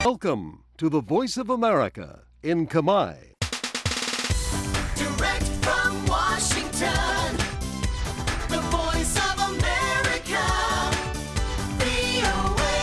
Welcome to the Voice of America in Khmer. Direct from Washington, the Voice of America, VOA.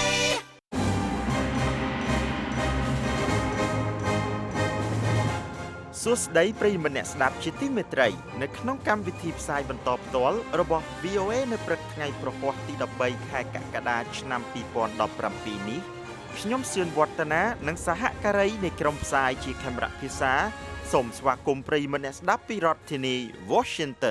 សួស្តីប្រិយមិត្តអ្នកស្ដាប់ជាទីមេត្រីនៅក្នុងកម្មវិធីផ្សាយបន្តផ្ទាល់របស់ VOA នៅព្រឹកថ្ងៃប្រហ័សទី13ខែកក្កដាឆ្នាំ2017នេះខ្ញុំសឿនវឌ្ឍនានិងសហការីនៃក្រុមផ្សាយជាខេមរៈភាសាសូមស្វាគមន៍ប្រិយមិត្តអ្នកស្ដាប់ពីរដ្ឋធានី Washington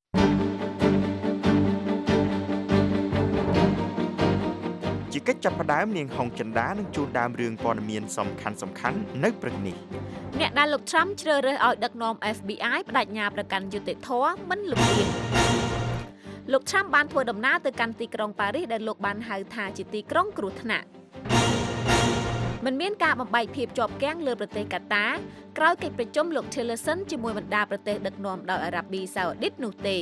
ជាកិច្ចចាប់ផ្ដើមនាងហុងចិន្តានឹងជួនដើមរឿងព័ត៌មានសំខាន់ៗនៅព្រឹកនេះអ្នកដែលលោក Trump ជ្រើសរើសឲ្យដឹកនាំ FBI បដិញ្ញាប្រកាន់យុត្តិធម៌មិនលំអៀងលោក Trump បានធ្វើដំណើរទៅកាន់ទីក្រុងប៉ារីសដែលលោកបានហៅថាជាទីក្រុងគ្រោះថ្នាក់មិនមានការបំបែកភាពជាប់គាំងលើប្រទេសកាតាក្រោយកិច្ចប្រជុំលោក Tillerson ជាមួយបណ្ដាប្រទេសដឹកនាំដោយអារ៉ាប៊ីសាអូឌីតនោះទេ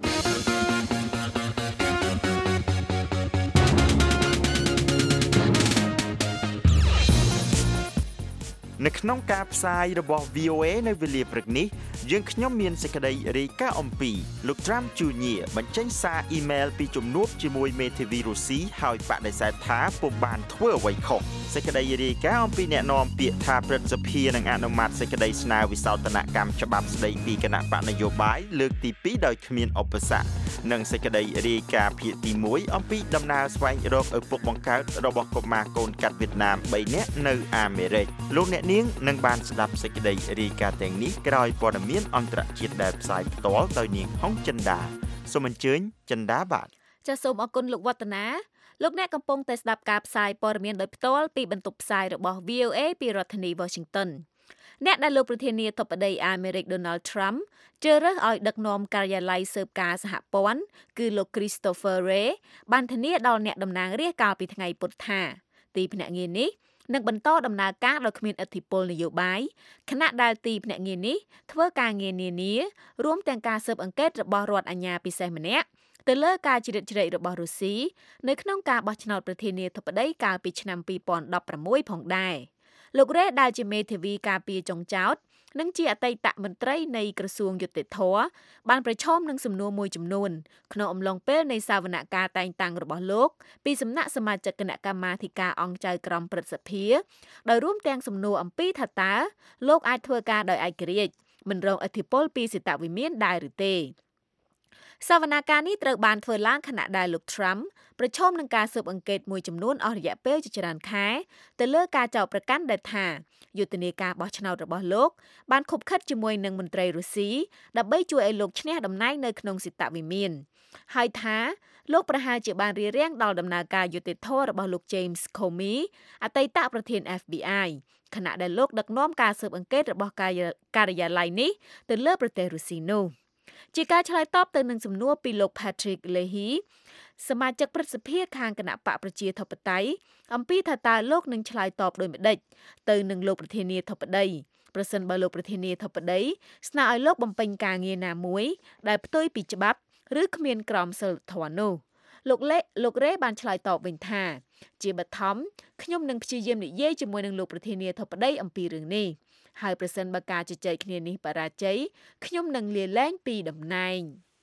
នៅក្នុងការផ្សាយរបស់ VOA នៅវេលាព្រឹកនេះយើងខ្ញុំមានសេចក្តីរាយការណ៍អំពីលោក Trump Jr. បញ្ចេញសារអ៊ីមែលពីជំនួបជាមួយមេធាវីរុស្ស៊ីហើយបដិសេធថាពុំបានធ្វើអ្វីខុសសេចក្តីរាយការណ៍អំពីអ្នកនាំពាក្យថាព្រឹទ្ធសភានឹងអនុម័តសេចក្តីស្នើវិសោធនកម្មច្បាប់ស្តីពីគណៈបកនយោបាយលើកទី2ដោយគ្មានឧបសគ្គនិងសេចក្តីរាយការណ៍ភាគទី1អំពីដំណើរស្វែងរកឪពុកបង្កើតរបស់កុមារកូនកាត់វៀតណាម3នាក់នៅអាមេរិកលោកអ្នកនាងនឹងបានស្ដាប់សេចក្តីរាយការណ៍ទាំងនេះក្រោយព័ត៌មានអន្តរជាតិដែលផ្សាយផ្ទាល់ដោយនាងហុងចិន្តាសូមអញ្ជើញចិន្តាបាទចាសសូមអរគុណលោកវឌ្ឍនាលោកអ្នកកំពុងតែស្ដាប់ការផ្សាយព័ត៌មានដោយផ្ទាល់ពីបន្ទប់ផ្សាយរបស់ VOA ពីរដ្ឋធានី Washington អ្នកដែលលោកប្រធានាធិបតីអាមេរិក Donald Trump ជ្រើសរើសឲ្យដឹកនាំការិយាល័យស៊ើបការសហព័ន្ធគឺលោក Christopher Wray បានធានាដល់អ្នកតំណាងរាស្ត្រកាលពីថ្ងៃពុធថាទីភ្នាក់ងារនេះនឹងបន្តដំណើរការដោយគ្មានឥទ្ធិពលនយោបាយខណៈដែលទីភ្នាក់ងារនេះធ្វើការងារនានារួមទាំងការស៊ើបអង្កេតរបស់រដ្ឋអាជ្ញាពិសេសម្នាក់ទៅលើការជ្រៀតជ្រែករបស់រុស្ស៊ីនៅក្នុងការបោះឆ្នោតប្រធានាធិបតីកាលពីឆ្នាំ2016ផងដែរលោករ៉េដែលជាមេធាវីការពារចុងចោតនិងជាអតីតមន្ត្រីនៃក្រសួងយុតិធធបានប្រឈមនឹងសំណួរមួយចំនួនក្នុងអំឡុងពេលនៃសវនកម្មតែងតាំងរបស់លោកពីសំណាក់សមាជិកគណៈកម្មាធិការអង្គចៅក្រមព្រឹទ្ធសភាដោយរួមទាំងសំណួរអំពីថាតើលោកអាចធ្វើការដោយឯករាជ្យមិនរងឥទ្ធិពលពីសេតវិមានដែរឬទេសវនកម្មនេះត្រូវបានធ្វើឡើងខណៈដែលលោក Trump ប្រឈមនឹងការស៊ើបអង្កេតមួយចំនួនអស់រយៈពេលជាច្រើនខែទៅលើការចោទប្រកាន់ដែលថាយុទ្ធនាការបោះឆ្នោតរបស់លោកបានខុបខិតជាមួយនឹងមន្ត្រីរុស្ស៊ីដើម្បីជួយឲ្យលោកឈ្នះតំណែងនៅក្នុងសេតវិមានហើយថាលោកប្រហែលជាបានរារាំងដល់ដំណើរការយុត្តិធម៌របស់លោក James Comey អតីតប្រធាន FBI ខណៈដែលលោកដឹកនាំការស៊ើបអង្កេតរបស់ការិយាល័យនេះទៅលើប្រទេសរុស្ស៊ីនោះជាការឆ្លើយតបទៅនឹងសំណួរពីលោក Patrick Leahy សមាជិកព្រឹទ្ធសភាខាងគណៈបកប្រជាធិបតេយ្យអំពីថាតើលោកនឹងឆ្លើយតបដូចម្តេចទៅនឹងលោកប្រធានាធិបតីប្រសិនបើលោកប្រធានាធិបតីស្នើឲ្យលោកបំពេញការងារណាមួយដែលផ្ទុយពីច្បាប់ឬគ្មានក្រមសីលធម៌នោះលោករ៉េបានឆ្លើយតបវិញថាជាបឋមខ្ញុំនឹងព្យាយាមនិយាយជាមួយនឹងលោកប្រធានាធិបតីអំពីរឿងនេះហើយប្រសិនបើការជជែកគ្នានេះបរាជ័យខ្ញុំនឹងលាលែងពីតំណែង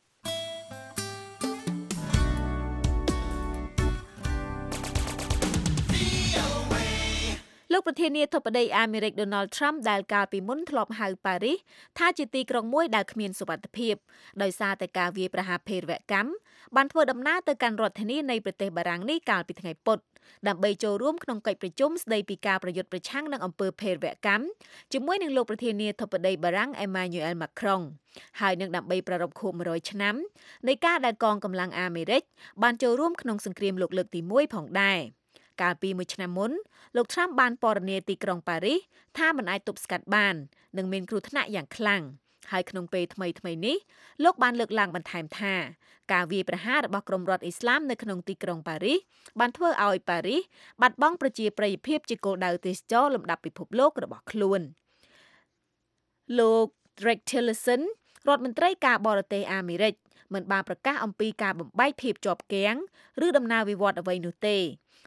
លោកប្រធានាធិបតីអាមេរិក Donald Trump ដែលកាលពីមុនធ្លាប់ហៅប៉ារីសថាជាទីក្រុងមួយដែលគ្មានសុវត្ថិភាពដោយសារតែការវាយប្រហារភេរវកម្មបានធ្វើដំណើរទៅកាន់រដ្ឋធានីនៃប្រទេសបារាំងនេះកាលពីថ្ងៃពុធដើម្បីចូលរួមក្នុងកិច្ចប្រជុំស្តីពីការប្រយុទ្ធប្រឆាំងនឹងអំពើភេរវកម្មជាមួយនឹងលោកប្រធានាធិបតីបារាំង Emmanuel Macron ហើយនឹងដើម្បីប្រារព្ធខួប100ឆ្នាំនៃការដែលកងកម្លាំងអាមេរិកបានចូលរួមក្នុងសង្គ្រាមលោកលើកទី1ផងដែរកាលពី1ឆ្នាំមុនលោក Trump បានពណ៌នាទីក្រុងប៉ារីសថាមិនអាចទប់ស្កាត់បាននិងមានគ្រោះថ្នាក់យ៉ាងខ្លាំងហើយក្នុងពេលថ្មីនេះលោកបានលើកឡើងបន្ថែមថាការវាយប្រហាររបស់ក្រុមរដ្ឋអ៊ីស្លាមនៅក្នុងទីក្រុងប៉ារីសបានធ្វើឲ្យប៉ារីសបាត់បង់ប្រជាប្រិយភាពជាគោលដៅទេសចរលំដាប់ពិភពលោករបស់ខ្លួនលោក Rex Tillerson រដ្ឋមន្ត្រីការបរទេសអាមេរិកមិនបានប្រកាសអំពីការបំបែកភាពជាប់គាំងឬដំណើរវិវត្តន៍អ្វីនោះទេ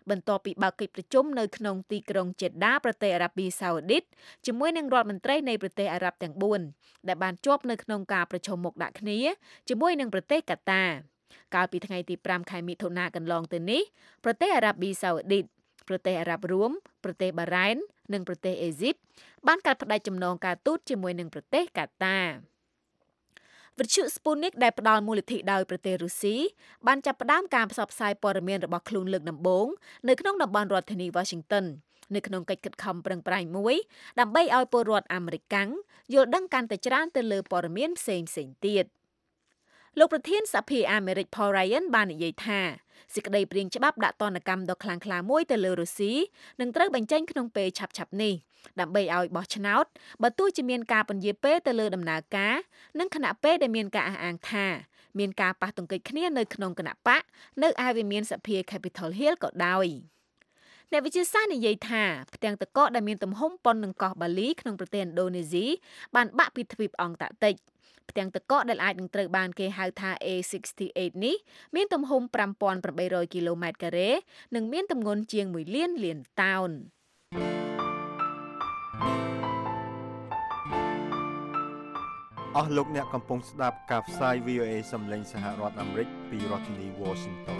បន្ទាប់ពីបើកកិច្ចប្រជុំនៅក្នុងទីក្រុង Jeddah ប្រទេសអារ៉ាប៊ីសាអូឌីតជាមួយនឹងរដ្ឋមន្ត្រីនៃប្រទេសអារ៉ាប់ទាំង4ដែលបានជាប់នៅក្នុងការប្រជុំមុខដាក់គ្នាជាមួយនឹងប្រទេសកាតាកាលពីថ្ងៃទី5ខែមិថុនាកន្លងទៅនេះប្រទេសអារ៉ាប៊ីសាអូឌីតប្រទេសអារ៉ាប់រួមប្រទេសបារ៉ែននិងប្រទេសអេស៊ីបបានកាត់ផ្តាច់ចំណងការទូតជាមួយនឹងប្រទេសកាតាវិទ្យុ Sputnik ដែលផ្ដល់មូលនិធិដោយប្រទេសរុស្ស៊ីបានចាប់ផ្ដើមការផ្សព្វផ្សាយព័ត៌មានរបស់ខ្លួនលើកដំបូងនៅក្នុងតំបន់រដ្ឋធានី Washington នៅក្នុងកិច្ចខិតខំប្រឹងប្រែងមួយដើម្បីឲ្យពលរដ្ឋអាមេរិកកាំងយល់ដឹងកាន់តែច្រើនទៅលើព័ត៌មានផ្សេងៗទៀតលោកប្រធានសភាអាមេរិក Paul Ryan បាននិយាយថាសេចក្តីព្រាងច្បាប់ដាក់ទណ្ឌកម្មដ៏ខ្លាំងក្លាមួយទៅលើរុស្ស៊ីនឹងត្រូវបញ្ចេញក្នុងពេលឆាប់ៗនេះដើម្បីឲ្យបោះឆ្នោតបើទោះជាមានការពន្យាពេលទៅលើដំណើរការនិងគណៈពេលដែលមានការអះអាងថាមានការប៉ះទង្គិចគ្នានៅក្នុងគណៈបកនៅឯវិមានសភា Capitol Hill ក៏ដោយអ្នកវិទ្យាសាស្ត្រនិយាយថាផ្ទាំងទឹកកកដែលមានទំហំប៉ុននឹងកោះបាលីក្នុងប្រទេសឥណ្ឌូនេស៊ីបានបាក់ពីទ្វីបអង់តាក់ទិកផ្ទាំងទឹកកកដែលអាចនឹងត្រូវបានគេហៅថា A68 នេះមានទំហំ 5,800 គីឡូម៉ែត្រការ៉េនិងមានទម្ងន់ជាង1 លានតោនអស់លោកអ្នកកំពុងស្ដាប់ការផ្សាយ VOA សំឡេងសហរដ្ឋអាមេរិកពីរដ្ឋធានី Washington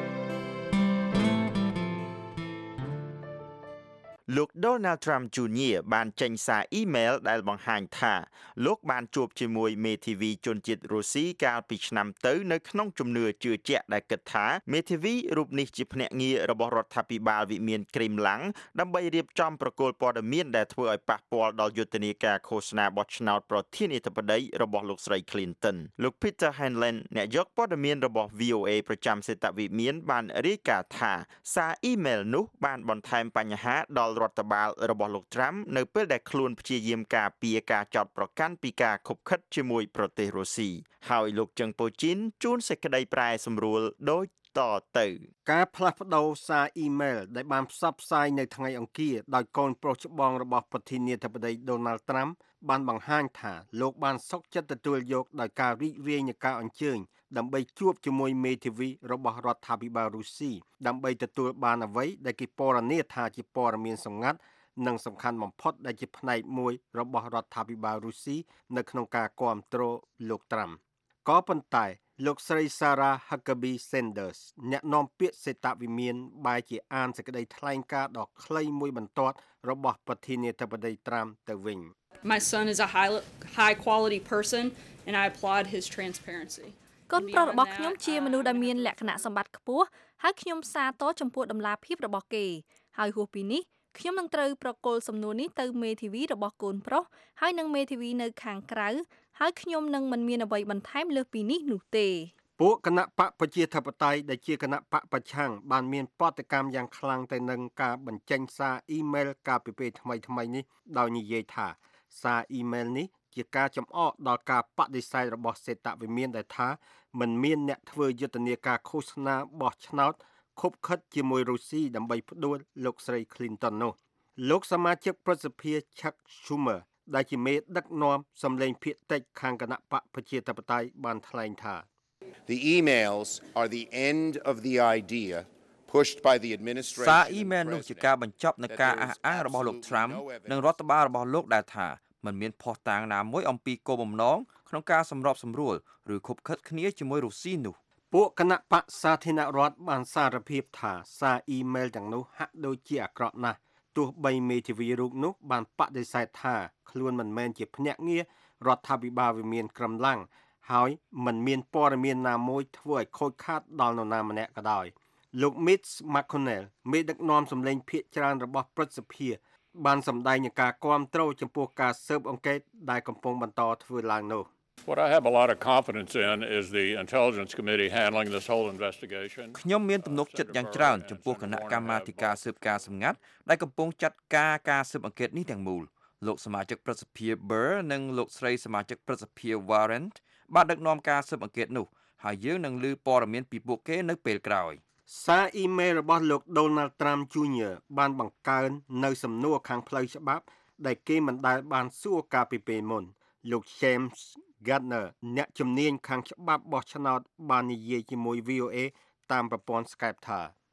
លោក Donald Trump Jr. បានចេញសារអ៊ីមែលដែលបង្ហាញថាលោកបានជួបជាមួយមេធាវីជនជាតិរុស្ស៊ីកាលពីឆ្នាំទៅនៅក្នុងជំនឿជឿជាក់ដែលគិតថាមេធាវីរូបនេះជាភ្នាក់ងាររបស់រដ្ឋាភិបាលវិមានគ្រីមឡាំងដើម្បីរៀបចំប្រគល់ព័ត៌មានដែលធ្វើឲ្យប៉ះពាល់ដល់យុទ្ធនាការឃោសនាបោះឆ្នោតប្រធានាធិបតីរបស់លោកស្រី Clinton លោក Peter Hanlon អ្នកយកព័ត៌មានរបស់ VOA ប្រចាំសេតវិមានបានរាយការណ៍ថាសារអ៊ីមែលនោះបានបន្ថែមបញ្ហាដល់រដ្ឋបាលរបស់លោក Trump នៅពេលដែលខ្លួនព្យាយាមការពារការចោទប្រកាន់ពីការខុបខិតជាមួយប្រទេសរុស្ស៊ីហើយលោកជឹងប៉ូជីនជួនសេចក្តីប្រែសម្រួលដូចតទៅការផ្លាស់ប្ដូរសារអ៊ីមែលដែលបានផ្សព្វផ្សាយនៅថ្ងៃអង្គារដោយកូនប្រុសច្បងរបស់ប្រធានាធិបតី Donald Trump បានបង្ហាញថាលោកបានសុខចិត្តទទួលយកដោយការរីករាយនៃការអញ្ជើញដើម្បីជួបជាមួយមេធាវីរបស់រដ្ឋាភិបាលរុស្ស៊ីដើម្បីទទួលបានអ្វីដែលគេពណ៌នាថាជាព័ត៌មានសម្ងាត់និងសំខាន់បំផុតដែលជាផ្នែកមួយរបស់រដ្ឋាភិបាលរុស្ស៊ីនៅក្នុងការគាំទ្រលោក Trump ក៏ប៉ុន្តែលោកស្រី Sarah Huckabee Sanders អ្នកនាំពាក្យសេតវិមានបែរជាអានសេចក្តីថ្លែងការណ៍ដ៏ខ្លីមួយបន្ទាត់របស់ប្រធានាធិបតី Trump ទៅវិញ My son is a high quality person and I applaud his transparency. កូនប្រុសរបស់ខ្ញុំជាមនុស្សដែលមានលក្ខណៈសម្បត្តិខ្ពស់ហើយខ្ញុំសាទរចំពោះតម្លាភាពរបស់គេហើយហួសពីនេះខ្ញុំនឹងត្រូវប្រគល់សំណួរនេះទៅមេធាវីរបស់កូនប្រុសហើយនឹងមេធាវីនៅខាងក្រៅហើយខ្ញុំនឹងមិនមានអ្វីបន្ថែមលើសពីនេះនោះទេពួកគណៈបកប្រជាធិបតេយ្យដែលជាគណៈបកប្រឆាំងបានមានបដកម្មយ៉ាងខ្លាំងទៅនឹងការបញ្ចេញសារអ៊ីមែលកាលពីពេលថ្មីៗនេះដោយនិយាយថាសារអ៊ីមែលនេះជាការចំអកដល់ការបដិសេធរបស់សេតវិមានដែលថាមិនមានអ្នកធ្វើយុទ្ធនាការឃោសនាបោះឆ្នោតខុបខិតជាមួយរុស្ស៊ីដើម្បីផ្ដួលលោកស្រី Clinton នោះលោកសមាជិកប្រសិទ្ធភាព Chuck Schumer ដែលជាមេដឹកនាំសម្លេងភាគតិចខាងគណៈបកប្រជាធិបតេយ្យបានថ្លែងថា The emails are the end of the idea pushed by the administration សារអ៊ីមែលនោះជាការបញ្ចប់នៃការអះអាងរបស់លោក Trump និងរដ្ឋបាលរបស់លោកដែលថាមិនមានភស្តុតាងណាមួយអំពីគោលបំណងក្នុងការសម្របសម្រួលឬខុបខិតគ្នាជាមួយរុស្ស៊ីនោះពួកគណៈបកសាធារណរដ្ឋបានសារភាពថាសារអ៊ីមែលទាំងនោះហាក់ដូចជាអាក្រក់ណាស់ទោះបីមេធាវីរូបនោះបានបដិសេធថាខ្លួនមិនមែនជាភ្នាក់ងាររដ្ឋាភិបាលវិមានក្រំឡាំងហើយមិនមានព័ត៌មានណាមួយធ្វើឲ្យខូចខាតដល់នរណាម្នាក់ក៏ដោយលោក Mitch McConnell មេដឹកនាំសម្លេងភាគច្រើនរបស់ព្រឹទ្ធសភាបានសម្ដែងនឹងការគាំទ្រចំពោះការស៊ើបអង្កេតដែលកំពុងបន្តធ្វើឡើងនោះ What I have a lot of confidence in is the Intelligence Committee handling this whole investigation. ខ្ញុំមានទំនុកចិត្តយ៉ាងច្រើនចំពោះគណៈកម្មាធិការស៊ើបការសម្ងាត់ដែលកំពុងចាត់ការស៊ើបអង្កេតនេះទាំងមូលលោកសមាជិកប្រសិទ្ធភាព Burr និងលោកស្រីសមាជិកប្រសិទ្ធភាព Warren បានដឹកនាំការស៊ើបអង្កេតនោះហើយយើងនឹងឮព័ត៌មានពីពួកគេនៅពេលក្រោយសារអ៊ីមែលរបស់លោក Donald Trump Jr. បានបង្កើននៅសំណួរខាងផ្លូវច្បាប់ដែលគេមិនដែលបានសួរកាលពីពេលមុនលោក James Gardner អ្នកជំនាញខាងច្បាប់បោះឆ្នោតបាននិយាយជាមួយ VOA តាមប្រព័ន្ធ Skype ថា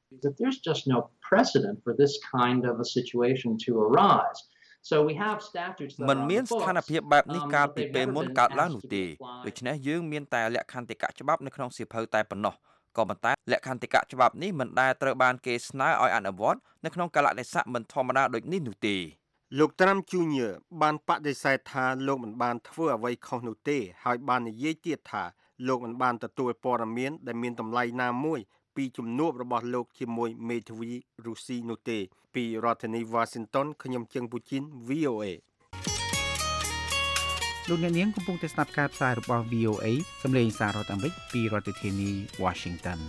that there's just no precedent for this kind of a situation to arise. So we have statutes that មិន are មាន on ស្ the ថាន books, ភាពបែបនេះកាល but ពី they've ពេល never មុន been កើតឡើង asked នោះ to ទេ be applied. ដូច្នេះយើងមានតែលក្ខខន្តិកៈច្បាប់នៅក្នុងសៀវភៅតែប៉ុណ្ណោះក៏ប៉ុន្តែលក្ខខន្តិកៈច្បាប់នេះមិនដែលត្រូវបានគេស្នើឲ្យអនុវត្តនៅក្នុងកលៈទេសៈមិនធម្មតាដូចនេះនោះទេលោក Trump Jr. បានបដិសេធថាលោកមិនបានធ្វើអ្វីខុសនោះទេហើយបាននិយាយទៀតថាលោកមិនបានទទួលព័ត៌មានដែលមានតម្លៃណាមួយពីជំនួបរបស់លោកជាមួយមេធាវីរុស្ស៊ីនោះទេពីរដ្ឋធានី Washington ខ្ញុំជើងពូជីន VOA លោកអ្នកនាងកំពុងតែស្ដាប់ការផ្សាយរបស់ VOA សម្លេងសាររដ្ឋអាមេរិកពីរដ្ឋធានី Washington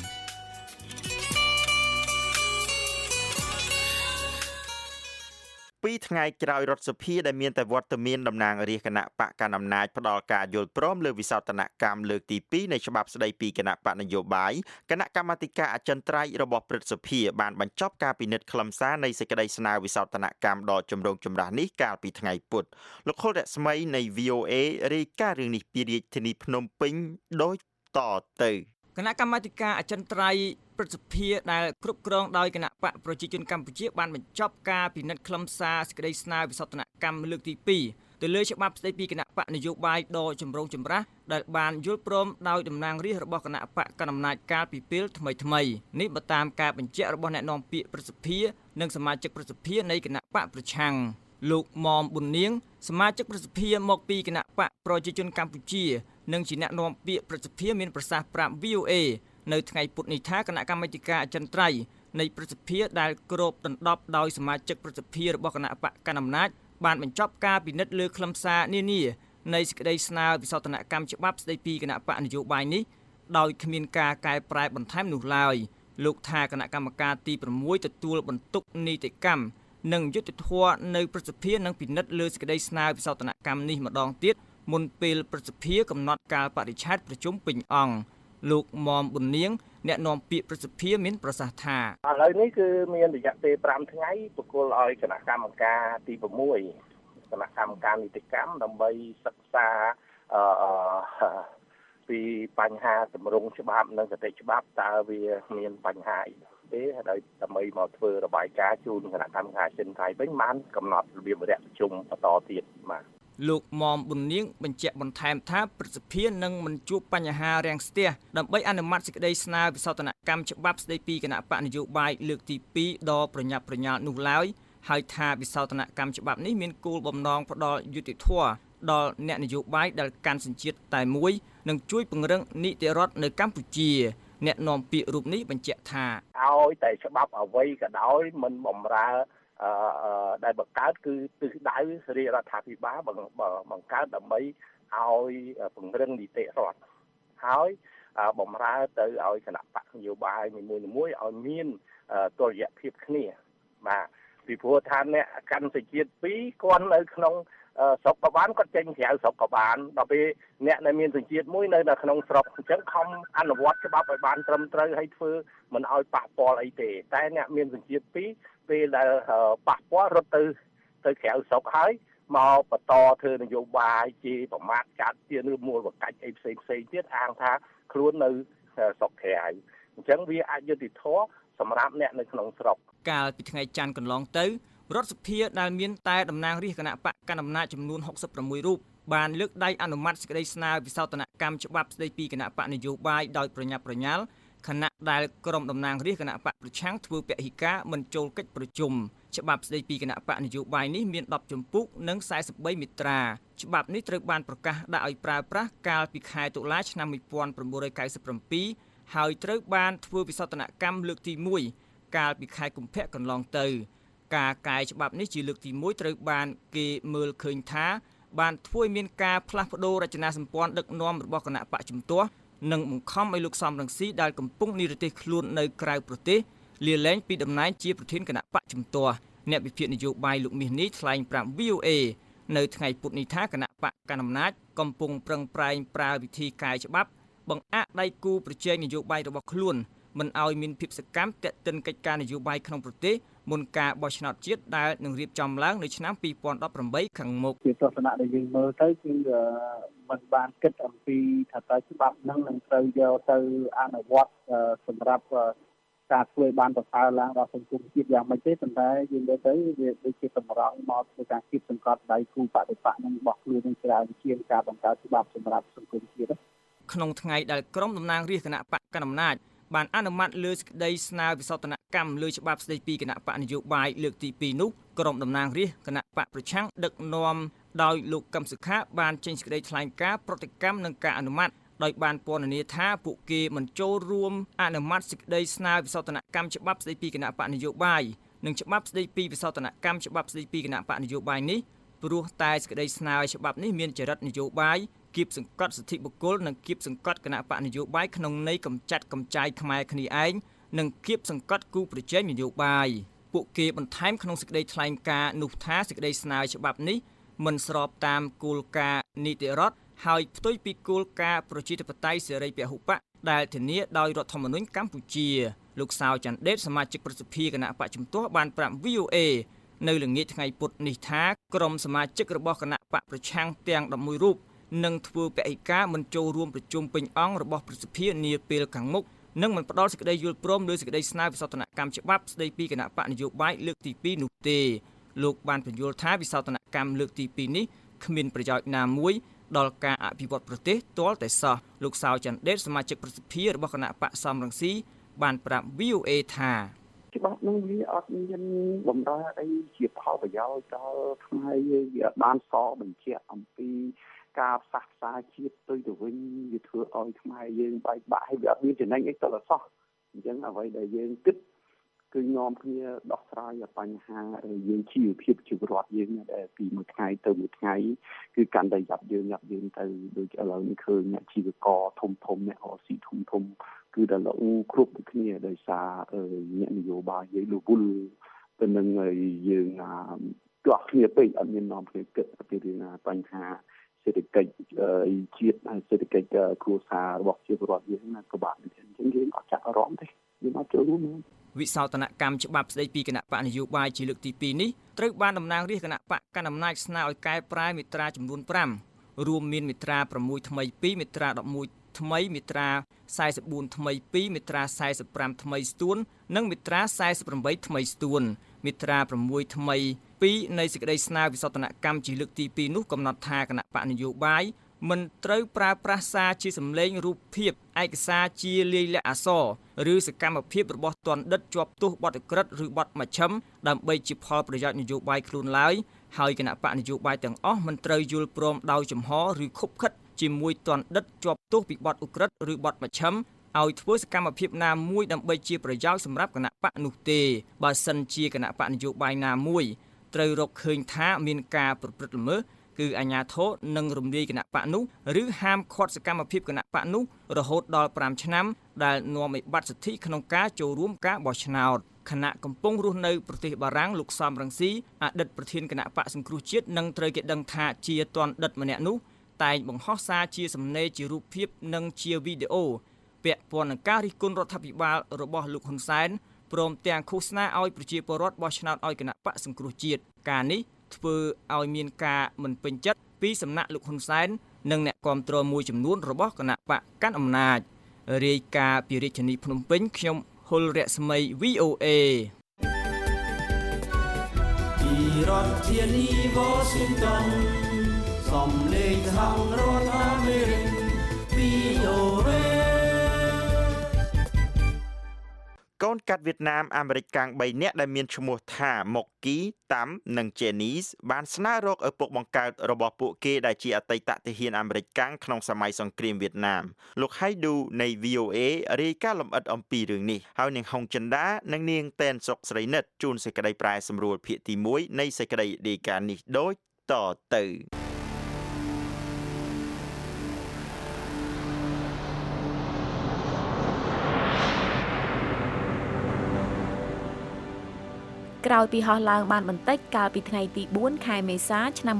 2 ថ្ងៃក្រោយរដ្ឋសភាដែលមានតែវត្តមានតំណាងរាស្ត្រគណៈបកកណ្ដាលអំណាចផ្ដល់ការយល់ព្រមលើវិសោធនកម្មលើកទី2នៃច្បាប់ស្ដីពីគណៈបកនយោបាយគណៈកម្មាធិការអចិន្ត្រៃយ៍របស់ព្រឹទ្ធសភាបានបញ្ចប់ការពិនិត្យខ្លឹមសារនៃសេចក្តីស្នើវិសោធនកម្មដ៏ចម្រូងចម្រាសនេះកាលពីថ្ងៃពុធលោកខុលរស្មីនៃ VOA រាយការណ៍រឿងនេះពីរាជធានីភ្នំពេញដូចតទៅគណៈកម្មាធិការអចិន្ត្រៃយ៍ព្រឹទ្ធសភាដែលគ្រប់គ្រងដោយគណៈបកប្រជាជនកម្ពុជាបានបញ្ចប់ការពិនិត្យខ្លឹមសារសេចក្តីស្នើវិសោធនកម្មលើកទី2ទៅលើច្បាប់ស្តីពីគណៈបកនយោបាយដ៏ចម្រូងចម្រាសដែលបានយល់ព្រមដោយតំណាងរាស្ត្ររបស់គណៈបកកណ្ដាលអំណាចកាលពីពេលថ្មីនេះបើតាមការបញ្ជាក់របស់អ្នកនាំពាក្យព្រឹទ្ធសភានិងសមាជិកព្រឹទ្ធសភានៃគណៈបកប្រឆាំងលោកមុំប៊ុននាងសមាជិកព្រឹទ្ធសភាមកពីគណៈបកប្រជាជនកម្ពុជានិងជាអ្នកនាំពាក្យព្រឹទ្ធសភាមានប្រសាសន៍ប្រាប់ VOA នៅថ្ងៃពុធនេះថាគណៈកម្មាធិការអចិន្ត្រៃយ៍នៃព្រឹទ្ធសភាដែលគ្របដណ្ដប់ដោយសមាជិកព្រឹទ្ធសភារបស់គណៈបកកណ្ដាលអំណាចបានបញ្ចប់ការពិនិត្យលើខ្លឹមសារនានានៃសេចក្តីស្នើវិសោធនកម្មច្បាប់ស្តីពីគណៈបកនយោបាយនេះដោយគ្មានការកែប្រែបន្ថែមនោះឡើយលោកថាគណៈកម្មការទី6ទទួលបន្ទុកនីតិកម្មនិងយុត្តិធម៌នៅព្រឹទ្ធសភានឹងពិនិត្យលើសេចក្តីស្នើវិសោធនកម្មនេះម្ដងទៀតមុនពេលព្រឹទ្ធសភាកំណត់កាលបរិច្ឆេទប្រជុំពេញអង្គលោកមុំប៊ុននាងអ្នកនាំពាក្យព្រឹទ្ធសភាមានប្រសាសន៍ថាឥឡូវនេះគឺមានរយៈពេល5ថ្ងៃបកគលឲ្យគណៈកម្មការទី6គណៈកម្មការនីតិកម្មដើម្បីសិក្សាពីបញ្ហាតម្រង់ច្បាប់និងគតិច្បាប់តើវាមានបញ្ហាអីទេហើយដើម្បីមកធ្វើរបាយការណ៍ជូនគណៈកម្មការចិនថៃវិញបានកំណត់របៀបវគ្គប្រជុំបន្តទៀតបាទលោកមុំប៊ុននាងបញ្ជាក់បន្ថែមថាព្រឹទ្ធសភានឹងមិនជួបបញ្ហារាំងស្ទះដើម្បីអនុម័តសេចក្តីស្នើវិសោធនកម្មច្បាប់ស្តីពីគណៈបកនយោបាយលើកទី2ដ៏ប្រញាប់ប្រញាល់នោះឡើយហើយថាវិសោធនកម្មច្បាប់នេះមានគោលបំណងផ្ដល់យុត្តិធម៌ដល់អ្នកនយោបាយដែលកាន់សញ្ជាតិតែមួយនិងជួយពង្រឹងនីតិរដ្ឋនៅកម្ពុជាអ្នកនាំពាក្យរូបនេះបញ្ជាក់ថាឲ្យតែច្បាប់អ្វីក៏ដោយមិនបំរើដែលបង្កើតគឺទិសដៅរាជរដ្ឋាភិបាលបង្កើតដើម្បីឲ្យពង្រឹងនីតិរដ្ឋហើយបំរើទៅឲ្យគណៈបកនយោបាយនីមួយៗឲ្យមានតុល្យភាពគ្នាបាទពីព្រោះថាអ្នកកាន់សញ្ជាតិ2គាត់នៅក្នុងស្រុកក៏បានគាត់ចេញក្រៅស្រុកក៏បានដល់ពេលអ្នកដែលមានសញ្ជាតិមួយនៅក្នុងស្រុកអញ្ចឹងខំអនុវត្តច្បាប់ឲ្យបានត្រឹមត្រូវហើយធ្វើមិនឲ្យប៉ះពាល់អីទេតែអ្នកមានសញ្ជាតិ2ពេលដែលប៉ះពាល់រត់ទៅក្រៅស្រុកហើយមកបន្តធ្វើនយោបាយជាប្រមាថកាត់ទានឬមូលបកាច់អីផ្សេងទៀតអាងថាខ្លួននៅស្រុកក្រៅអញ្ចឹងវាអយុត្តិធម៌សម្រាប់អ្នកនៅក្នុងស្រុកកាលពីថ្ងៃច័ន្ទកន្លងទៅរដ្ឋសភាដែលមានតែតំណាងរាស្ត្រគណៈបកកណ្ដាលអំណាចចំនួន66រូបបានលើកដៃអនុម័តសេចក្តីស្នើវិសោធនកម្មច្បាប់ស្តីពីគណៈបកនយោបាយដោយប្រញាប់ប្រញាល់ខណៈដែលក្រុមតំណាងរាស្ត្រគណៈបកប្រឆាំងធ្វើពហិការមិនចូលកិច្ចប្រជុំច្បាប់ស្តីពីគណៈបកនយោបាយនេះមាន10ជំពូកនិង43មាត្រាច្បាប់នេះត្រូវបានប្រកាសដាក់ឲ្យប្រើប្រាស់កាលពីខែតុលាឆ្នាំ1997ហើយត្រូវបានធ្វើវិសោធនកម្មលើកទី1កាលពីខែកុម្ភៈកន្លងទៅការកែច្បាប់នេះជាលើកទី1ត្រូវបានគេមើលឃើញថាបានធ្វើឲ្យមានការផ្លាស់ប្ដូររចនាសម្ព័ន្ធដឹកនាំរបស់គណៈបកជំទាស់និងបង្ខំឲ្យលោកសំរងស៊ីដែលកំពុងនិរទេសខ្លួននៅក្រៅប្រទេសលាលែងពីតំណែងជាប្រធានគណៈបកជំទាស់អ្នកវិភាគនយោបាយលោកមាសនេះថ្លែងប្រាប់ VOA នៅថ្ងៃពុធនេះថាគណៈបកកណ្ដាលអំណាចកំពុងប្រឹងប្រែងប្រើវិធីកែច្បាប់បង្អាក់ដៃគូប្រជែងនយោបាយរបស់ខ្លួនមិនឲ្យមានភាពសកម្មទាក់ទិនកិច្ចការនយោបាយក្នុងប្រទេសមុនការបោះឆ្នោតជាតិដែលនឹងរៀបចំឡើងនៅឆ្នាំ2018ខាងមុខជាទស្សនៈដែលយើងមើលទៅគឺមិនបានគិតអំពីថាតើច្បាប់ហ្នឹងនឹងត្រូវយកទៅអនុវត្តសម្រាប់ការធ្វើបានប្រសើរឡើងដល់សង្គមជាតិយ៉ាងម៉េចទេប៉ុន្តែយើងមើលទៅវាដូចជាតម្រង់មកធ្វើការគៀបសង្កត់ដៃគូបដិបកនឹងរបស់ខ្លួននឹងច្រើនជាងការបង្កើតច្បាប់សម្រាប់សង្គមជាតិក្នុងថ្ងៃដែលក្រុមតំណាងរាស្ត្រគណៈបកកណ្ដាលអំណាចបានអនុម័តលើសេចក្តីស្នើវិសោធនកម្មលើច្បាប់ស្តីពីគណៈបកនយោបាយលើកទី2នោះក្រុមតំណាងរាស្ត្រគណៈបកប្រឆាំងដឹកនាំដោយលោកកឹមសុខាបានចេញសេចក្តីថ្លែងការណ៍ប្រតិកម្មនឹងការអនុម័តដោយបានពណ៌នាថាពួកគេមិនចូលរួមអនុម័តសេចក្តីស្នើវិសោធនកម្មច្បាប់ស្តីពីគណៈបកនយោបាយនិងច្បាប់ស្តីពីវិសោធនកម្មច្បាប់ស្តីពីគណៈបកនយោបាយនេះព្រោះតែសេចក្តីស្នើច្បាប់នេះមានចរិតនយោបាយគៀបសង្កត់សិទ្ធិបុគ្គលនិងគៀបសង្កត់គណៈបកនយោបាយក្នុងន័យកម្ចាត់កម្ចាយខ្មែរគ្នាឯងនិងគៀបសង្កត់គូប្រជែងនយោបាយពួកគេបន្ថែមក្នុងសេចក្តីថ្លែងការណ៍នោះថាសេចក្តីស្នើច្បាប់នេះមិនស្របតាមគោលការណ៍នីតិរដ្ឋហើយផ្ទុយពីគោលការណ៍ប្រជាធិបតេយ្យសេរីពហុបកដែលធានាដោយរដ្ឋធម្មនុញ្ញកម្ពុជាលោកសាវច័ន្ទដេតសមាជិកប្រសិទ្ធិគណៈបកជំទាស់បានប្រាប់ VOA នៅល្ងាចថ្ងៃពុធនេះថាក្រុមសមាជិករបស់គណៈបកប្រឆាំងទាំង11រូបនឹងធ្វើពហិការមិនចូលរួមប្រជុំពេញអង្គរបស់ប្រសិទ្ធិនាពេលខាងមុខនិងមិនផ្ដល់សេចក្តីយល់ព្រមលើសេចក្តីស្នើវិសោធនកម្មច្បាប់ស្តីពីគណៈបកនយោបាយលើកទី2នោះទេលោកបានបញ្យល់ថាវិសោធនកម្មលើកទី2នេះគ្មានប្រយោជន៍ណាមួយដល់ការអភិវឌ្ឍប្រទេសទាល់តែសោះលោកសាវច័ន្ទដេតសមាជិកប្រសិទ្ធិរបស់គណៈបកសំរងស៊ីបានប្រាប់ VOA ថាច្បាប់នោះវាអត់មានបំរើអីជាផលប្រយោជន៍ដល់ខ្មែរយើងវាបានសបញ្ជាក់អំពីការផ្សះផ្សាជាតិទៅវិញវាធ្វើឲ្យខ្មែរយើងបែកបាក់ហើយវាអត់មានចំណេញអីទៅសោះអញ្ចឹងអ្វីដែលយើងគិតគឺនាំគ្នាដោះស្រាយបញ្ហាយើងជីវភាពជីវរដ្ឋយើងដែលពីមួយថ្ងៃទៅមួយថ្ងៃគឺកាន់តែយ៉ាប់យើងទៅដូចឥឡូវនេះឃើញអ្នកជីវករធំអ្នកអស៊ីធំគឺដល់លោកគ្រប់គ្នាដោយសារអ្នកនយោបាយយើងលវលទៅនឹងយើងទាស់គ្នាពេកអត់មាននាំគ្នាគិតពីរឿងបញ្ហាសេដ្ឋកិច្ចជាតិហើយសេដ្ឋកិច្ចគ្រួសាររបស់ជីវរដ្ឋយើងណាក៏បានអញ្ចឹងយើងអត់ចាក់អារម្មណ៍ទេយើងអត់ចូលរួមវិសោធនកម្មច្បាប់ស្តីពីគណៈបកនយោបាយជាលើកទី2នេះត្រូវបានតំណាងរាស្ត្រគណៈបកកណ្ដាលអំណាចស្នើឲ្យកែប្រែមាត្រាចំនួន5រួមមានមាត្រា6ថ្មី2មាត្រា11ថ្មីមាត្រា44ថ្មី2មាត្រា45ថ្មីស្ទួននិងមាត្រា48ថ្មីស្ទួនមាត្រា6ថ្មី2នៃសេចក្តីស្នើវិសោធនកម្មជាលើកទី2នោះកំណត់ថាគណៈបកនយោបាយមិនត្រូវប្រើប្រាស់សារជាសម្លេងរូបភាពឯកសារជាលាយលក្ខណ៍អក្សរឬសកម្មភាពរបស់ទណ្ឌិតជាប់ទោសបទឧក្រិដ្ឋឬបទមជ្ឈិមដើម្បីជាផលប្រយោជន៍នយោបាយខ្លួនឡើយហើយគណៈបកនយោបាយទាំងអស់មិនត្រូវយល់ព្រមដោយចំហឬខុបខិតជាមួយទណ្ឌិតជាប់ទោសពីបទឧក្រិដ្ឋឬបទមជ្ឈិមឲ្យធ្វើសកម្មភាពណាមួយដើម្បីជាប្រយោជន៍សម្រាប់គណៈបកនោះទេបើសិនជាគណៈបកនយោបាយណាមួយត្រូវរកឃើញថាមានការប្រព្រឹត្តល្មើសគឺអាជ្ញាធរនឹងរំលាយគណៈបកនោះឬហាមឃាត់សកម្មភាពគណៈបកនោះរហូតដល់5ឆ្នាំដែលនាំឲ្យបាត់សិទ្ធិក្នុងការចូលរួមការបោះឆ្នោតគណៈកំពុងរស់នៅប្រទេសបារាំងលោកសំរងស៊ីអតីតប្រធានគណៈបកសង្គ្រោះជាតិនឹងត្រូវគេដឹងថាជាទណ្ឌិតម្នាក់នោះតែងបង្ហោះសារជាសំណេរជារូបភាពនិងជាវីដេអូពាក់ព័ន្ធនឹងការរិះគន់រដ្ឋាភិបាលរបស់លោកហ៊ុនសែនព្រមទាំងឃោសនាឲ្យប្រជាពលរដ្ឋបោះឆ្នោតឲ្យគណៈបកសង្គ្រោះជាតិការនេះធ្វើឲ្យមានការមិនពេញចិត្តពីសំណាក់លោកហ៊ុនសែននិងអ្នកគាំទ្រមួយចំនួនរបស់គណៈបកកាន់អំណាចរាយការណ៍ពីរាជធានីភ្នំពេញខ្ញុំហុលរស្មី VOA ពីរដ្ឋធានី Washington សំឡេងសហរដ្ឋអាមេរិក VOA កូនកាត់វៀតណាមអាមេរិកកាំង3នាក់ដែលមានឈ្មោះថាម៉ុកគីតាំនិងជេនីសបានស្នើរកឪពុកបង្កើតរបស់ពួកគេដែលជាអតីតទាហានអាមេរិកកាំងក្នុងសម័យសង្គ្រាមវៀតណាមលោកហៃឌូនៃ VOA រាយការណ៍លម្អិតអំពីរឿងនេះហើយនាងហុងចិន្តានិងនាងតែនសុកស្រីនិតជូនសេចក្តីប្រែសម្រួលភាគទី1នៃសេចក្តីរាយការណ៍នេះដូចតទៅក្រោយពីហោះឡើងបានបន្តិចកាលពីថ្ងៃទី4ខែមេសាឆ្នាំ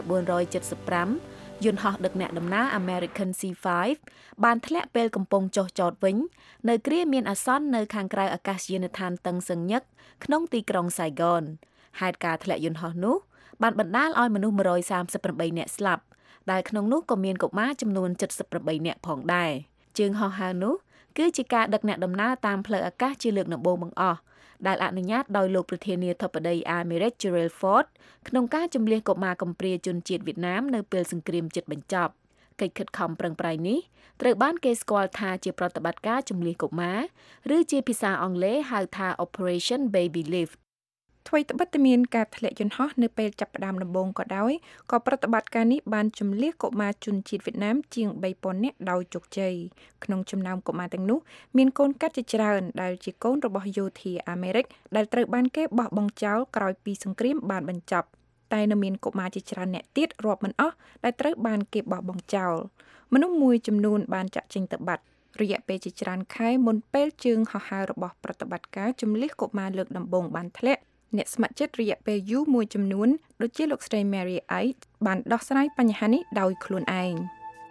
1975យន្តហោះដឹកអ្នកដំណើរ American C5 បានធ្លាក់ពេលកំពុងចុះចតវិញនៅគ្រាមានអាសន្ននៅខាងក្រៅអាកាសយានដ្ឋានតឹងសឹងញឹកក្នុងទីក្រុងសៃហ្គនហេតុការធ្លាក់យន្តហោះនោះបានបណ្ដាលឲ្យមនុស្ស138នាក់ស្លាប់ដែលក្នុងនោះក៏មានកុមារចំនួន78នាក់ផងដែរជើងហោះហើរនោះគឺជាការដឹកអ្នកដំណើរតាមផ្លូវអាកាសជាលើកដំបូងបង្អស់ដែលអនុញ្ញាតដោយលោកប្រធានាធិបតីអាមេរិក Gerald Ford ក្នុងការជម្លៀសកុមារកំព្រាជនជាតិវៀតណាមនៅពេលសង្គ្រាមជិតបញ្ចប់កិច្ចខិតខំប្រឹងប្រែងនេះត្រូវបានគេស្គាល់ថាជាប្រតិបត្តិការជម្លៀសកុមារឬជាភាសាអង់គ្លេសហៅថា Operation Baby Lift ថ្មីត្បិតតែមានការធ្លាក់យន្តហោះនៅពេលចាប់ផ្ដើមដំបូងក៏ដោយក៏ប្រតិបត្តិការនេះបានជម្លៀសកុមារជនជាតិវៀតណាមជាង 3,000 នាក់ដោយជោគជ័យក្នុងចំណោមកុមារទាំងនោះមានកូនកាត់ជាច្រើនដែលជាកូនរបស់យោធាអាមេរិកដែលត្រូវបានគេបោះបង់ចោលក្រោយពីសង្គ្រាមបានបញ្ចប់តែនៅមានកុមារជាច្រើនអ្នកទៀតរាប់មិនអស់ដែលត្រូវបានគេបោះបង់ចោលមនុស្សមួយចំនួនបានចាក់ចេញទៅបាត់រយៈពេលជាច្រើនខែមុនពេលជើងហោះហើររបស់ប្រតិបត្តិការជម្លៀសកុមារលើកដំបូងបានធ្លាក់អ្នកស្ម័គ្រចិត្តរយៈពេលយូរមួយចំនួនដូចជាលោកស្រី Mary Ice បានដោះស្រាយបញ្ហានេះដោយខ្លួនឯង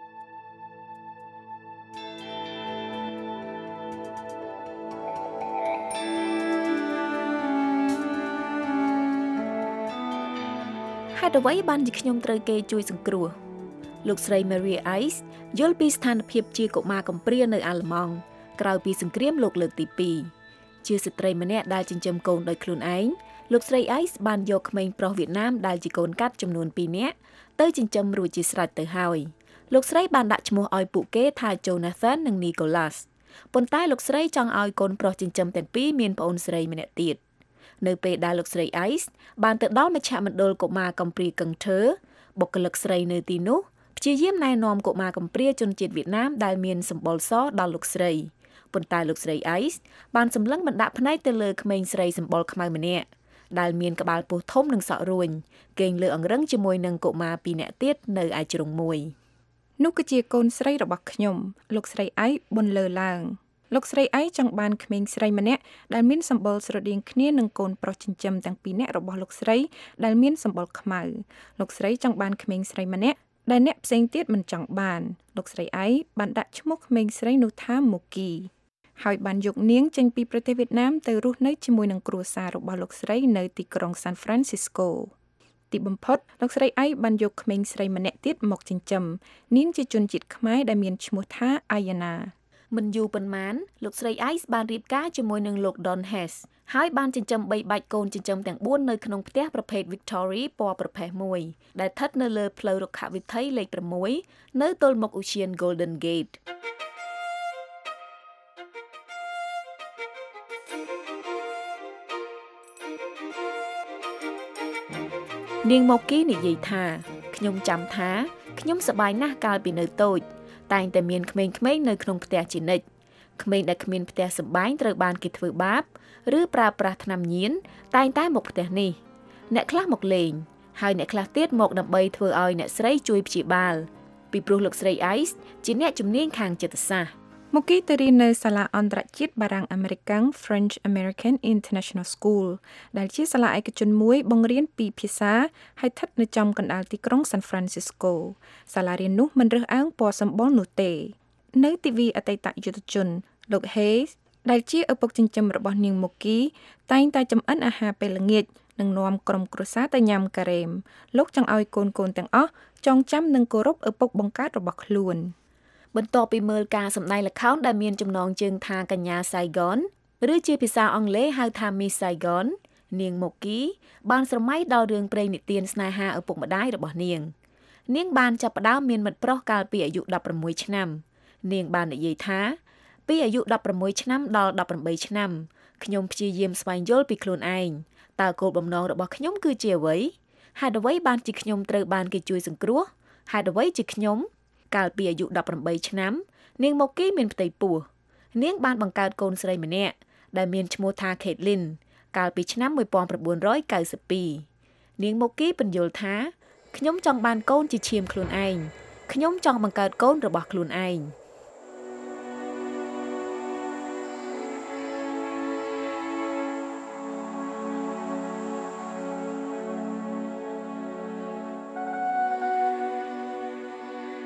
ហេតុអ្វីបានជាខ្ញុំត្រូវគេជួយសង្គ្រោះលោកស្រី Mary Ice យល់ពីស្ថានភាពជាកុមារកំព្រានៅអាល្លឺម៉ង់ក្រោយពីសង្គ្រាមលោកលើកទី2ជាស្ត្រីម្នាក់ដែលចិញ្ចឹមកូនដោយខ្លួនឯងលោកស្រី Ice បានយកក្មេងប្រុសវៀតណាមដែលជាកូនកាត់ចំនួន2នាក់ទៅចិញ្ចឹមរួចជាស្រេចទៅហើយលោកស្រីបានដាក់ឈ្មោះឲ្យពួកគេថា Jonathan និង Nicholas ប៉ុន្តែលោកស្រីចង់ឲ្យកូនប្រុសចិញ្ចឹមទាំងពីរមានប្អូនស្រីម្នាក់ទៀតនៅពេលដែលលោកស្រី Ice បានទៅដល់មជ្ឈមណ្ឌលកុមារកំព្រាកឹងធើបុគ្គលិកស្រីនៅទីនោះព្យាយាមណែនាំកុមារកំព្រាជនជាតិវៀតណាមដែលមានសម្បុរសដល់លោកស្រីប៉ុន្តែលោកស្រី Ice បានសម្លឹងបណ្ដាក់ភ្នែកទៅលើក្មេងស្រីសម្បុរខ្មៅម្នាក់ដែលមានក្បាលពោះធំនិងសក់រួញគេងលើអង្រឹងជាមួយនឹងកុមារ2នាក់ទៀតនៅឯជ្រុងមួយនោះគឺជាកូនស្រីរបស់ខ្ញុំលោកស្រីអៃប៊ុនលើឡើងលោកស្រីអៃចង់បានក្មេងស្រីម្នាក់ដែលមានសម្បុរស្រដៀងគ្នានឹងកូនប្រុសចិញ្ចឹមទាំងពីរនាក់របស់លោកស្រីដែលមានសម្បុរខ្មៅលោកស្រីចង់បានក្មេងស្រីម្នាក់ដែលអ្នកផ្សេងទៀតមិនចង់បានលោកស្រីអៃបានដាក់ឈ្មោះក្មេងស្រីនោះថាម៉ូគីហើយបានយកនាងចេញពីប្រទេសវៀតណាមទៅរស់នៅជាមួយនឹងគ្រួសាររបស់លោកស្រីនៅទីក្រុង San Francisco ទីបំផុតលោកស្រីអៃបានយកក្មេងស្រីម្នាក់ទៀតមកចិញ្ចឹមនាងជាជនជាតិខ្មែរដែលមានឈ្មោះថាអាយ៉ាណាមិនយូរប៉ុន្មានលោកស្រី Ice បានរៀបការជាមួយនឹងលោក Don Hess ហើយបានចិញ្ចឹម3បាច់កូនចិញ្ចឹមទាំង4នៅក្នុងផ្ទះប្រភេទ Victory ពណ៌ប្រផេះមួយដែលស្ថិតនៅលើផ្លូវរុក្ខវិថីលេខ6នៅទល់មុខឧទ្យាន Golden Gateនាងម៉ូគីនិយាយថាខ្ញុំចាំថាខ្ញុំសប្បាយណាស់កាលពីនៅតូចតែងតែមានក្មេងៗនៅក្នុងផ្ទះជានិច្ចក្មេងដែលគ្មានផ្ទះសម្បែងត្រូវបានគេធ្វើបាបឬប្រើប្រាស់ថ្នាំញៀនតែងតែមកផ្ទះនេះអ្នកខ្លះមកលេងហើយអ្នកខ្លះទៀតមកដើម្បីធ្វើឲ្យអ្នកស្រីជួយព្យាបាលពីព្រោះលោកស្រី Ice ជាអ្នកជំនាញខាងចិត្តសាស្ត្រម៉ូគីទៅរៀននៅសាលាអន្តរជាតិបារាំងអាមេរិកាំង French American International School ដែលជាសាលាឯកជនមួយបង្រៀនពីភាសាហើយស្ថិតនៅចំកណ្ដាលទីក្រុង San Francisco សាលារៀននោះមិនរើសអើងពណ៌សម្បុរនោះទេនៅទីវីអតីតយុទ្ធជនលោក Hayes ដែលជាឪពុកចិញ្ចឹមរបស់នាងម៉ូគីតែងតែចម្អិនអាហារពេលល្ងាចនិងនាំក្រុមគ្រួសារទៅញ៉ាំការ៉េមលោកចង់ឲ្យកូនៗទាំងអស់ចងចាំនិងគោរពឪពុកបង្កើតរបស់ខ្លួនបន្ទាប់ពីមើលការសម្ដែងល្ខោនដែលមានចំណងជើងថាកញ្ញា Saigon ឬជាភាសាអង់គ្លេសហៅថា Miss Saigon នាងម៉ូគីបានស្រមៃដល់រឿងព្រេងនិទានស្នេហាឪពុកម្ដាយរបស់នាងបានចាប់ផ្ដើមមានមិត្តប្រុសកាលពីអាយុ16ឆ្នាំនាងបាននិយាយថាពីអាយុ16ឆ្នាំដល់18ឆ្នាំខ្ញុំព្យាយាមស្វែងយល់ពីខ្លួនឯងតើគោលបំណងរបស់ខ្ញុំគឺជាអ្វីហេតុអ្វីបានជាខ្ញុំត្រូវបានគេជួយសង្គ្រោះហេតុអ្វីជាខ្ញុំកាលពីអាយុ18ឆ្នាំនាងម៉ូគីមានផ្ទៃពោះនាងបានបង្កើតកូនស្រីម្នាក់ដែលមានឈ្មោះថា Caitlin កាលពីឆ្នាំ1992នាងម៉ូគីបញ្យល់ថាខ្ញុំចង់បានកូនជាឈាមខ្លួនឯងខ្ញុំចង់បង្កើតកូនរបស់ខ្លួនឯង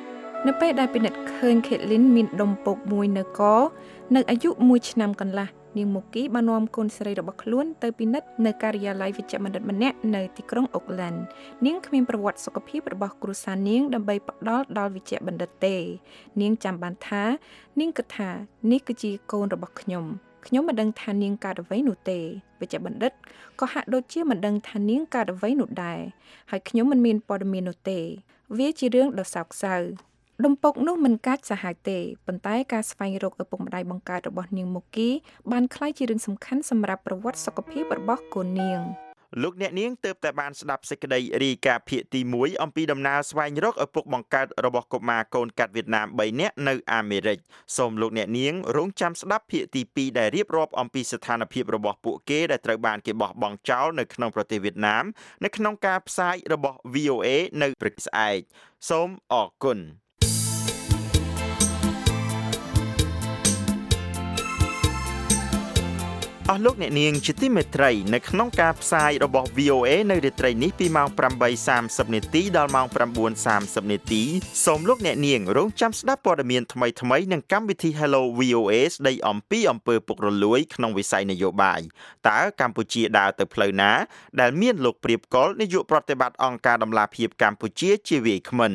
នៅពេលដែលពិនិត្យឃើញ Caitlin មានដុំពកមួយនៅកនៅអាយុ1ឆ្នាំកន្លះនាងមុគីបាននាំកូនស្រីរបស់ខ្លួនទៅពិនិត្យនៅការិយាល័យវិជ្ជបណ្ឌិតម្នាក់នៅទីក្រុងអូក្លាន់នាងគ្មានប្រវត្តិសុខភាពរបស់គ្រួសារនាងដើម្បីផ្ដល់ដល់វិជ្ជបណ្ឌិតទេនាងចាំបានថានាងគិតថានេះគឺជាកូនរបស់ខ្ញុំមិនដឹងថានាងកើតអ្វីនោះទេវិជ្ជបណ្ឌិតក៏ហាក់ដូចជាមិនដឹងថានាងកើតអ្វីនោះដែរហើយខ្ញុំមិនមានព័ត៌មាននោះទេវាជារឿងដ៏សោកសៅដុំពុកនោះមិនកាចសាហាវទេប៉ុន្តែការស្វែងរកឪពុកម្ដាយបង្កើតរបស់នាងមុគីបានក្លាយជារឿងសំខាន់សម្រាប់ប្រវត្តិសុខភាពរបស់កូននាងលោកអ្នកនាងទើបតែបានស្ដាប់សេចក្តីរាយការណ៍ភាគទី1អំពីដំណើរស្វែងរកឪពុកបង្កើតរបស់កុមារកូនកាត់វៀតណាម3នាក់នៅអាមេរិកសូមលោកអ្នកនាងរងចាំស្ដាប់ភាគទី2ដែលរៀបរាប់អំពីស្ថានភាពរបស់ពួកគេដែលត្រូវបានគេបោះបង់ចោលនៅក្នុងប្រទេសវៀតណាមនៅក្នុងការផ្សាយរបស់ VOA នៅព្រឹកស្អែកសូមអរគុណអស់លោកអ្នកនាងជាទីមេត្រីនៅក្នុងការផ្សាយរបស់ VOA នៅរាត្រីនេះពីម៉ោង 8:30 នាទីដល់ម៉ោង 9:30 នាទីសូមលោកអ្នកនាងរងចាំស្ដាប់ព័ត៌មានថ្មីៗនឹងកម្មវិធី Hello VOA ស្ដីអំពីអំពើពុករលួយក្នុងវិស័យនយោបាយតើកម្ពុជាដើរទៅផ្លូវណាដែលមានលោកព្រាបកុលនាយកប្រតិបត្តិអង្គការដំឡាភិបកម្ពុជាជាវាគ្មិន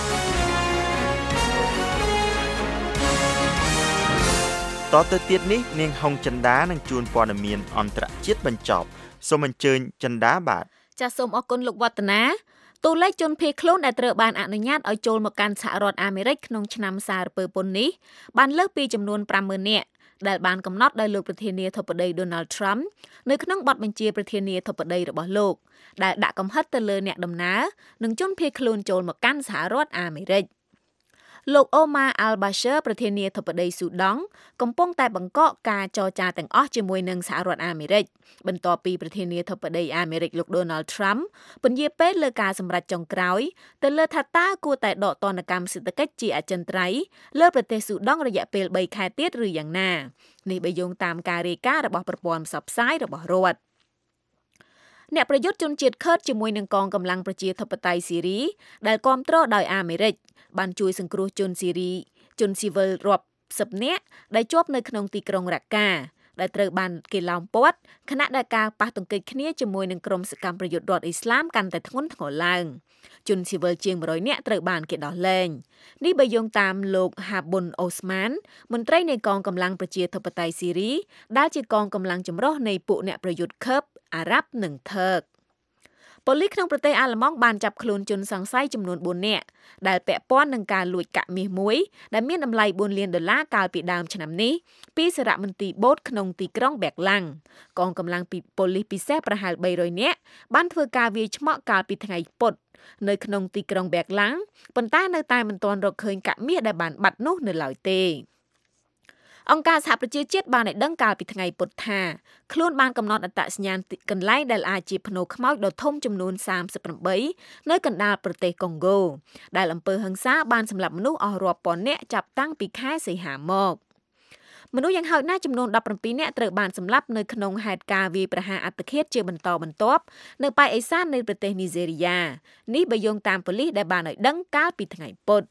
តទៅទៀតនេះនាងហុងចិន្តានឹងជួនព័ត៌មានអន្តរជាតិបញ្ចប់សូមអញ្ជើញចិន្តាបាទចាសសូមអរគុណលោកវឌ្ឍនាតួលេខជនភៀសខ្លួនដែលត្រូវបានអនុញ្ញាតឲ្យចូលមកកាន់សហរដ្ឋអាមេរិកក្នុងឆ្នាំសារពើពន្ធនេះបានលើសពីចំនួន 50,000 នាក់ដែលបានកំណត់ដោយលោកប្រធានាធិបតី Donald Trump នៅក្នុងបទបញ្ជាប្រធានាធិបតីរបស់លោកដែលដាក់កំហិតទៅលើអ្នកដំណើរនិងជនភៀសខ្លួនចូលមកកាន់សហរដ្ឋអាមេរិកលោកអូម៉ាអាល់បាសឺប្រធានាធិបតីស៊ូដង់កំពុងតែបង្កកការចរចាទាំងអស់ជាមួយនឹងសហរដ្ឋអាមេរិកបន្ទាប់ពីប្រធានាធិបតីអាមេរិកលោក Donald Trump ពន្យាពេលលើការសម្រេចចុងក្រោយទៅលើថាតើគួរតែដកទណ្ឌកម្មសេដ្ឋកិច្ចជាអចិន្ត្រៃយ៍លើប្រទេសស៊ូដង់រយៈពេល3ខែទៀតឬយ៉ាងណានេះបើយោងតាមការរាយការណ៍របស់ប្រព័ន្ធផ្សព្វផ្សាយរបស់រដ្ឋអ្នកប្រយុទ្ធជនជាតិខឺតជាមួយនឹងកងកម្លាំងប្រជាធិបតេយ្យស៊ីរីដែលគាំទ្រដោយអាមេរិកបានជួយសង្គ្រោះជនស៊ីវិលរាប់សិបនាក់ដែលជាប់នៅក្នុងទីក្រុងរ៉ាកាដែលត្រូវបានគេឡោមព័ទ្ធខណៈដែលការប៉ះទង្គិចគ្នាជាមួយនឹងក្រុមសកម្មប្រយុទ្ធរដ្ឋអ៊ីស្លាមកាន់តែធ្ងន់ធ្ងរឡើងជនស៊ីវិលជាង100នាក់ត្រូវបានគេដោះលែងនេះបើយោងតាមលោកហាប៊ុនអូស្ម៉ានមន្ត្រីនៃកងកម្លាំងប្រជាធិបតេយ្យស៊ីរីដែលជាកងកម្លាំងចម្រុះនៃពួកអ្នកប្រយុទ្ធខឺបអារ៉ាប់និងថឺកប៉ូលីសក្នុងប្រទេសអាល្លឺម៉ង់បានចាប់ខ្លួនជនសង្ស័យចំនួន4នាក់ដែលពាក់ព័ន្ធនឹងការលួចកាក់មាសមួយដែលមានតម្លៃ$4 លានកាលពីដើមឆ្នាំនេះពីសារមន្ទីរបូតក្នុងទីក្រុងបែកឡាំងកងកម្លាំងប៉ូលីសពិសេសប្រហែល300នាក់បានធ្វើការវាយឆ្មក់កាលពីថ្ងៃពុធនៅក្នុងទីក្រុងបែកឡាំងប៉ុន្តែនៅតែមិនទាន់រកឃើញកាក់មាសដែលបានបាត់នោះនៅឡើយទេអង្គការសហប្រជាជាតិបានឲ្យដឹងកាលពីថ្ងៃពុធថាខ្លួនបានកំណត់អត្តសញ្ញាណកន្លែងដែលអាចជាភ្នូរខ្មោចដ៏ធំចំនួន38នៅកណ្ដាលប្រទេសកុងហ្គោដែលអំពើហិង្សាបានសម្លាប់មនុស្សអស់រាប់ពាន់នាក់ចាប់តាំងពីខែសីហាមកមនុស្សយ៉ាងហោចណាស់ចំនួន17នាក់ត្រូវបានសម្លាប់នៅក្នុងហេតុការណ៍វាយប្រហារអត្តឃាតជាបន្តបន្ទាប់នៅប៉ែកឦសាននៃប្រទេសនីហ្សេរីយ៉ានេះបើយោងតាមប៉ូលីសដែលបានឲ្យដឹងកាលពីថ្ងៃពុធ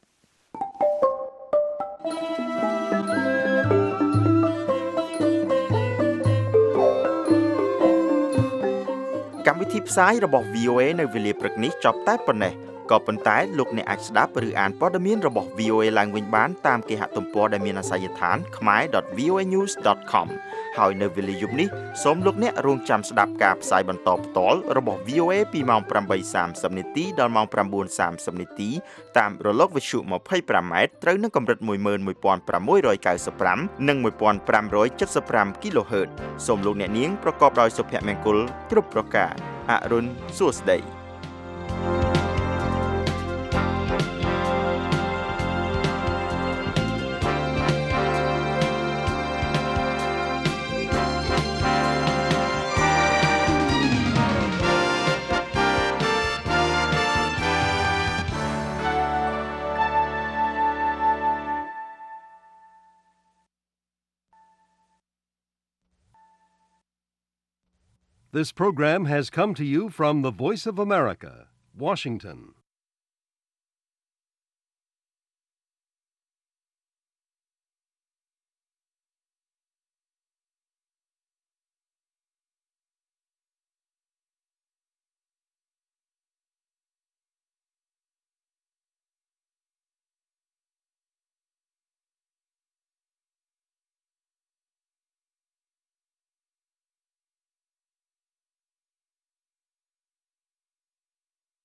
កម្មវិធីផ្សាយរបស់ VOA នៅវេលាព្រឹកនេះចប់តែប៉ុណ្ណេះក៏ប៉ុន្តែលោកអ្នកអាចស្ដាប់ឬអានព័ត៌មានរបស់ VOA ឡើងវិញបានតាមគេហទំព័រដែលមានអាសយដ្ឋាន khmer.voanews.com ហើយនៅវេលាយប់នេះសូមលោកអ្នករងចាំស្ដាប់ការផ្សាយបន្តផ្ទាល់របស់ VOA ពីម៉ោង 8:30 នាទីដល់ម៉ោង 9:30 នាទីតាមរលកវិទ្យុ 25M ត្រូវនឹងកម្រិត 11695 និង 1575 kHz សូមលោកអ្នកនាងប្រកបដោយសុភមង្គលគ្រប់ប្រការអរុនសួស្តី This program has come to you from the Voice of America, Washington.